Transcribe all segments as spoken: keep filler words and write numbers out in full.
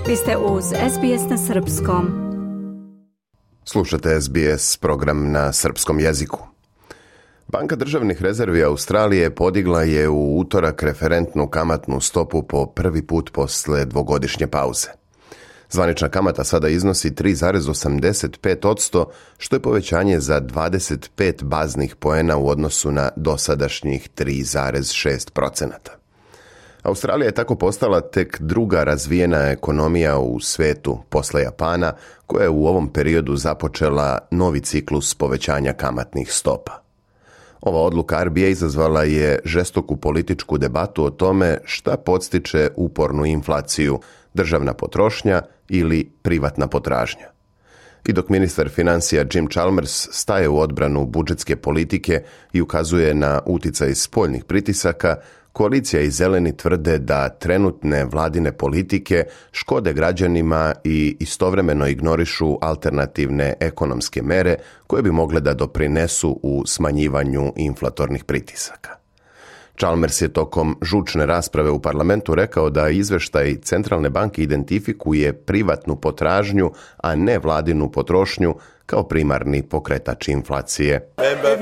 Vi ste uz S B S na srpskom. Slušate S B S program na srpskom jeziku. Banka državnih rezervi Australije podigla je u utorak referentnu kamatnu stopu po prvi put posle dvogodišnje pauze. Zvanična kamata sada iznosi tri zarez osamdeset pet posto, što je povećanje za dvadeset pet baznih poena u odnosu na dosadašnjih tri zarez šest posto. Australija je tako postala tek druga razvijena ekonomija u svetu posle Japana, koja je u ovom periodu započela novi ciklus povećanja kamatnih stopa. Ova odluka R B A izazvala je žestoku političku debatu o tome šta podstiče upornu inflaciju, državna potrošnja ili privatna potražnja. I dok ministar financija Jim Chalmers staje u odbranu budžetske politike i ukazuje na uticaj spoljnih pritisaka, koalicija i zeleni tvrde da trenutne vladine politike škode građanima i istovremeno ignorišu alternativne ekonomske mere koje bi mogle da doprinesu u smanjivanju inflatornih pritisaka. Chalmers je tokom žučne rasprave u parlamentu rekao da izveštaj Centralne banke identifikuje privatnu potražnju, a ne vladinu potrošnju, kao primarni pokretač inflacije.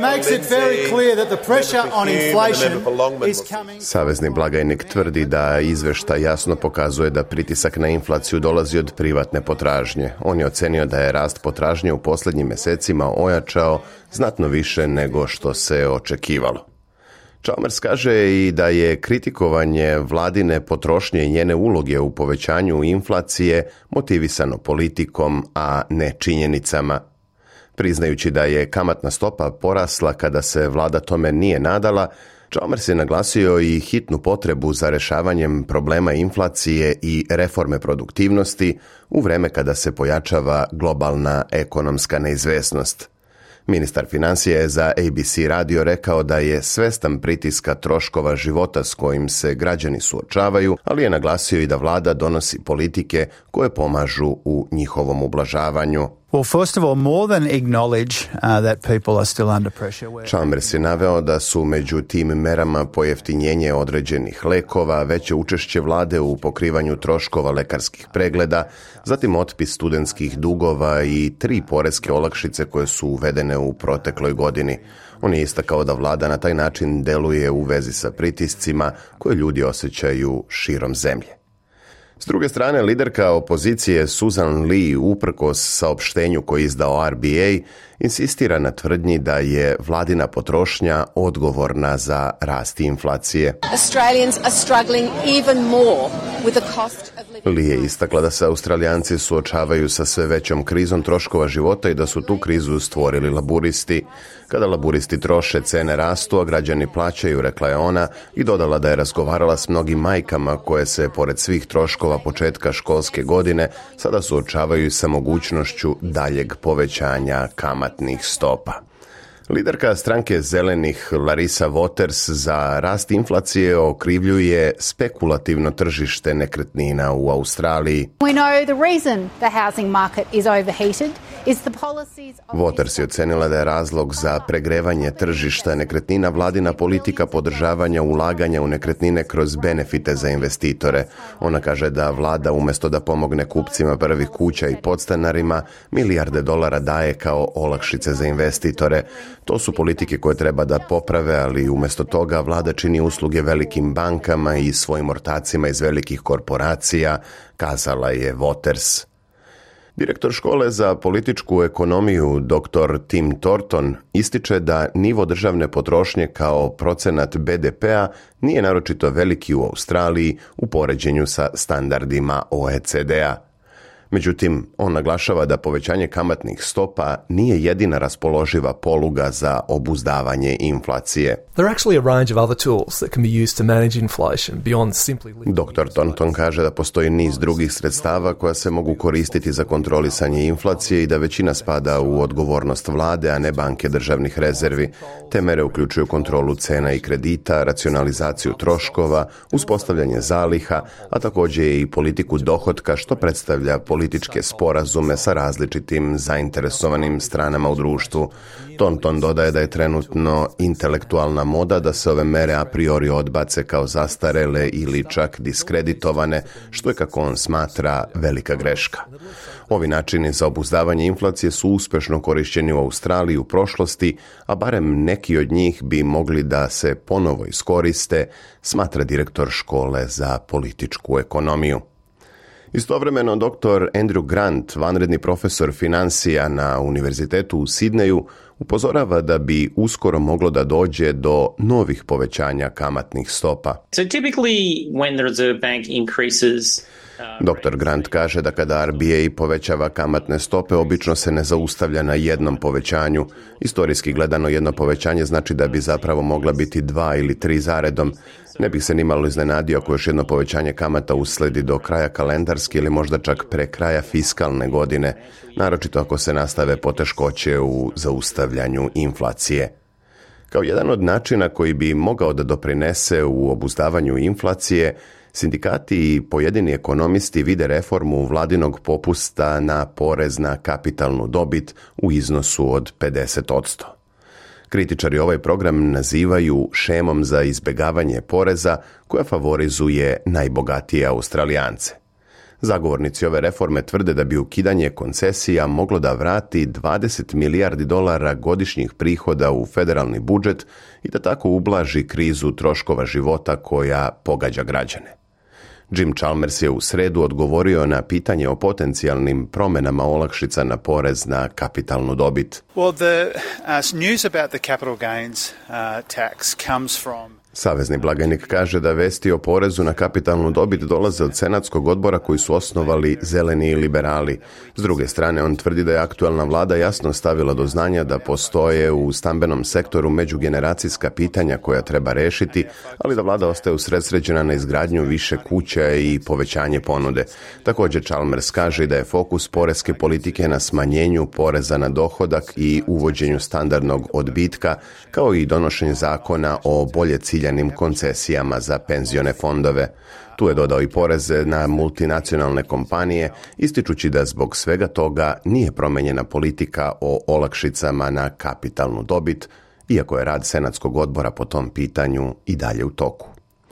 Savezni blagajnik tvrdi da izveštaj jasno pokazuje da pritisak na inflaciju dolazi od privatne potražnje. On je ocenio da je rast potražnje u posljednjim mesecima ojačao znatno više nego što se očekivalo. Chalmers kaže i da je kritikovanje vladine potrošnje i njene uloge u povećanju inflacije motivisano politikom, a ne činjenicama. Priznajući da je kamatna stopa porasla kada se vlada tome nije nadala, Chalmers je naglasio i hitnu potrebu za rešavanjem problema inflacije i reforme produktivnosti u vreme kada se pojačava globalna ekonomska neizvesnost. Ministar financija je za A B C radio rekao da je svestan pritiska troškova života s kojim se građani suočavaju, ali je naglasio i da vlada donosi politike koje pomažu u njihovom ublažavanju. Well, first of all, more than acknowledge uh, that people are still under pressure. Chalmers je naveo da su među tim merama pojeftinjenje određenih lekova, veće učešće vlade u pokrivanju troškova lekarskih pregleda, zatim otpis studentskih dugova i tri poreske olakšice koje su uvedene u protekloj godini. On je istakao da vlada na taj način deluje u vezi sa pritiscima koje ljudi osjećaju širom zemlje. S druge strane, liderka opozicije Susan Lee, uprkos saopštenju koji je izdao R B A, insistira na tvrdnji da je vladina potrošnja odgovorna za rast inflacije. Australians are struggling even more with the cost of living. Lee je istakla da se Australijanci suočavaju sa sve većom krizom troškova života i da su tu krizu stvorili laburisti. Kada laburisti troše, cene rastu, a građani plaćaju, rekla je ona, i dodala da je razgovarala s mnogim majkama koje se, pored svih troškova početka školske godine, sada suočavaju sa mogućnošću daljeg povećanja kamatnih stopa. Liderka stranke zelenih Larissa Waters za rast inflacije okrivljuje spekulativno tržište nekretnina u Australiji. We know the reason the housing market is overheated is the policies of... Waters je ocenila da je razlog za pregrevanje tržišta nekretnina vladina politika podržavanja ulaganja u nekretnine kroz benefite za investitore. Ona kaže da vlada umjesto da pomogne kupcima prvih kuća i podstanarima, milijarde dolara daje kao olakšice za investitore. To su politike koje treba da poprave, ali umjesto toga vlada čini usluge velikim bankama i svojim ortacima iz velikih korporacija, kazala je Waters. Direktor škole za političku ekonomiju dr Tim Thornton ističe da nivo državne potrošnje kao procenat B D P-a nije naročito veliki u Australiji u poređenju sa standardima O E C D-a. Međutim, on naglašava da povećanje kamatnih stopa nije jedina raspoloživa poluga za obuzdavanje inflacije. There are actually a range of other tools that can be used to manage inflation beyond simply... doktor Thornton kaže da postoji niz drugih sredstava koja se mogu koristiti za kontrolisanje inflacije i da većina spada u odgovornost vlade, a ne banke državnih rezervi. Te mere uključuju kontrolu cena i kredita, racionalizaciju troškova, uspostavljanje zaliha, a također i politiku dohotka, što predstavlja politiku političke sporazume sa različitim zainteresovanim stranama u društvu. Thornton dodaje da je trenutno intelektualna moda da se ove mere a priori odbace kao zastarele ili čak diskreditovane, što je, kako on smatra, velika greška. Ovi načini za obuzdavanje inflacije su uspešno korišćeni u Australiji u prošlosti, a barem neki od njih bi mogli da se ponovo iskoriste, smatra direktor škole za političku ekonomiju. Istovremeno, doktor Andrew Grant, vanredni profesor financija na Univerzitetu u Sidneju, upozorava da bi uskoro moglo da dođe do novih povećanja kamatnih stopa. So typically when the Reserve Bank increases doktor Grant kaže da kada R B A povećava kamatne stope, obično se ne zaustavlja na jednom povećanju. Istorijski gledano, jedno povećanje znači da bi zapravo mogla biti dva ili tri zaredom. Ne bih se nimalo iznenadio ako još jedno povećanje kamata usledi do kraja kalendarske ili možda čak pre kraja fiskalne godine, naročito ako se nastave poteškoće u zaustavljanju inflacije. Kao jedan od načina koji bi mogao da doprinese u obuzdavanju inflacije, sindikati i pojedini ekonomisti vide reformu vladinog popusta na porez na kapitalnu dobit u iznosu od pedeset posto. Kritičari ovaj program nazivaju šemom za izbegavanje poreza koja favorizuje najbogatije Australijance. Zagovornici ove reforme tvrde da bi ukidanje koncesija moglo da vrati dvadeset milijardi dolara godišnjih prihoda u federalni budžet i da tako ublaži krizu troškova života koja pogađa građane. Jim Chalmers je u sredu odgovorio na pitanje o potencijalnim promjenama olakšica na porez na kapitalnu dobit. Well, the uh, news about the capital gains uh, tax comes from Savezni blagajnik kaže da vesti o porezu na kapitalnu dobit dolaze od senatskog odbora koji su osnovali zeleni i liberali. S druge strane, on tvrdi da je aktualna vlada jasno stavila do znanja da postoje u stambenom sektoru međugeneracijska pitanja koja treba rešiti, ali da vlada ostaje usredsređena na izgradnju više kuća i povećanje ponude. Također Chalmers kaže da je fokus poreske politike na smanjenju poreza na dohodak i uvođenju standardnog odbitka, kao i donošenje zakona o bolje ciljanim koncesijama za penzione fondove. Tu je dodao i poreze na multinacionalne kompanije, ističući da zbog svega toga nije promenjena politika o olakšicama na kapitalnu dobit, iako je rad senatskog odbora po tom pitanju i dalje u toku.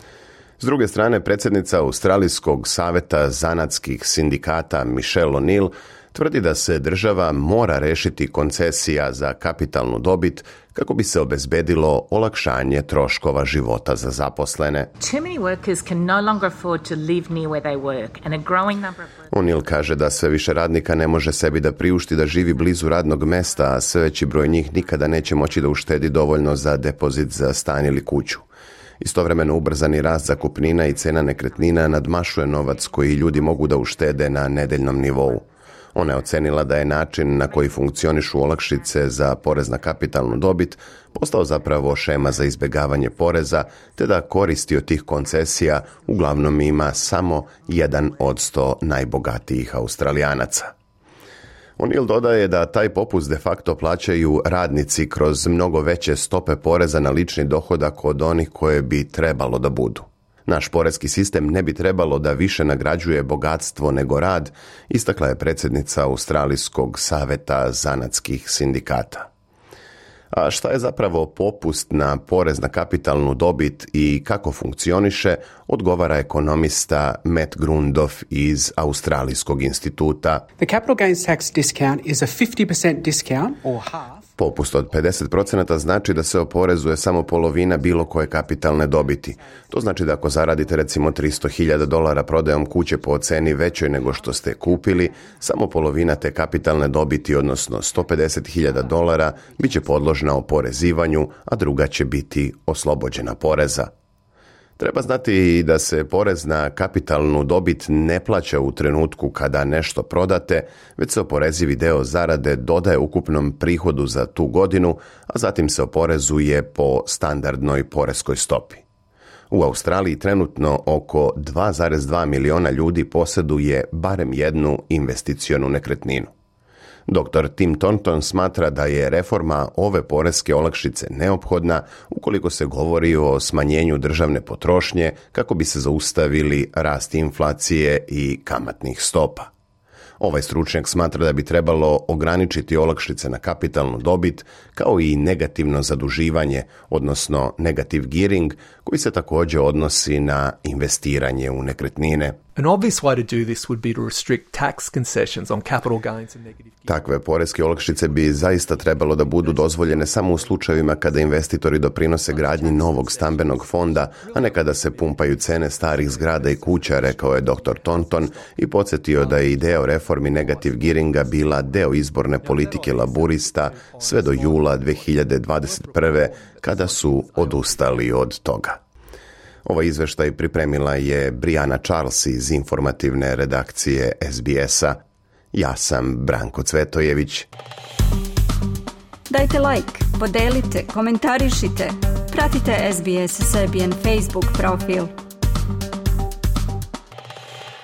S druge strane, predsjednica Australijskog saveta zanatskih sindikata Michelle O'Neill tvrdi da se država mora rešiti koncesija za kapitalnu dobit kako bi se obezbedilo olakšanje troškova života za zaposlene. O'Neill kaže da sve više radnika ne može sebi da priušti da živi blizu radnog mesta, a sve veći broj njih nikada neće moći da uštedi dovoljno za depozit za stan ili kuću. Istovremeno ubrzani rast zakupnina i cena nekretnina nadmašuje novac koji ljudi mogu da uštede na nedeljnom nivou. Ona je ocenila da je način na koji funkcionišu olakšice za porez na kapitalnu dobit postao zapravo šema za izbjegavanje poreza, te da koristi od tih koncesija uglavnom ima samo jedan od sto najbogatijih Australijanaca. O'Neill dodaje da taj popust de facto plaćaju radnici kroz mnogo veće stope poreza na lični dohodak od onih koje bi trebalo da budu. Naš poreski sistem ne bi trebalo da više nagrađuje bogatstvo nego rad, istakla je predsjednica Australijskog saveta zanatskih sindikata. A šta je zapravo popust na porez na kapitalnu dobit i kako funkcioniše, odgovara ekonomista Matt Grundoff iz Australijskog instituta. The capital gains tax discount is a fifty percent discount or half. Popust od pedeset posto znači da se oporezuje samo polovina bilo koje kapitalne dobiti. To znači da ako zaradite recimo tristo hiljada dolara prodajom kuće po ceni većoj nego što ste kupili, samo polovina te kapitalne dobiti, odnosno sto pedeset hiljada dolara, bit će podložna oporezivanju, a druga će biti oslobođena poreza. Treba znati da se porez na kapitalnu dobit ne plaća u trenutku kada nešto prodate, već se oporezivi deo zarade dodaje ukupnom prihodu za tu godinu, a zatim se oporezuje po standardnoj poreskoj stopi. U Australiji trenutno oko dva zarez dva miliona ljudi posjeduje barem jednu investicionu nekretninu. doktor Tim Thornton smatra da je reforma ove poreske olakšice neophodna ukoliko se govori o smanjenju državne potrošnje kako bi se zaustavili rast inflacije i kamatnih stopa. Ovaj stručnjak smatra da bi trebalo ograničiti olakšice na kapitalnu dobit, kao i negativno zaduživanje, odnosno negative gearing, koji se također odnosi na investiranje u nekretnine. An obvious way to do this would be to restrict tax concessions on capital gains and negative gearing. Takve poreske olakšice bi zaista trebalo da budu dozvoljene samo u slučajevima kada investitori doprinose gradnji novog stambenog fonda, a ne kada se pumpaju cene starih zgrada i kuća, rekao je doktor Thornton i podsjetio da je ideja o reformi negative gearinga bila deo izborne politike laburista sve do jula dve hiljade dvadeset prve kada su odustali od toga. Ovaj izveštaj pripremila je Brianna Charles iz informativne redakcije S B S-a. Ja sam Branko Cvetojević. Dajte like, podelite, komentarišite. Pratite S B S Serbian Facebook profil.